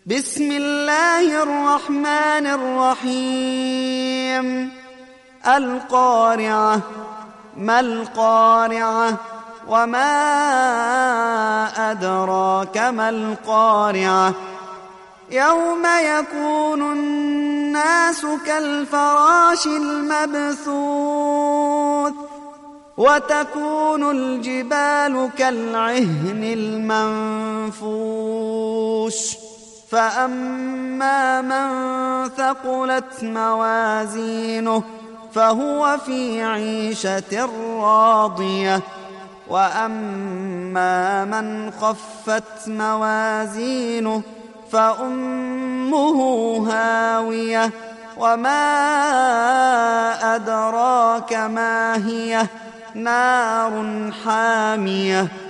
بسم الله الرحمن الرحيم. القارعة. ما القارعة؟ وما أدراك ما القارعة؟ يوم يكون الناس كالفراش المبثوث وتكون الجبال كالعهن المنفوش فأما من ثقلت موازينه فهو في عيشة راضية وأما من خفت موازينه فأمه هاوية وما أدراك ما هي نار حامية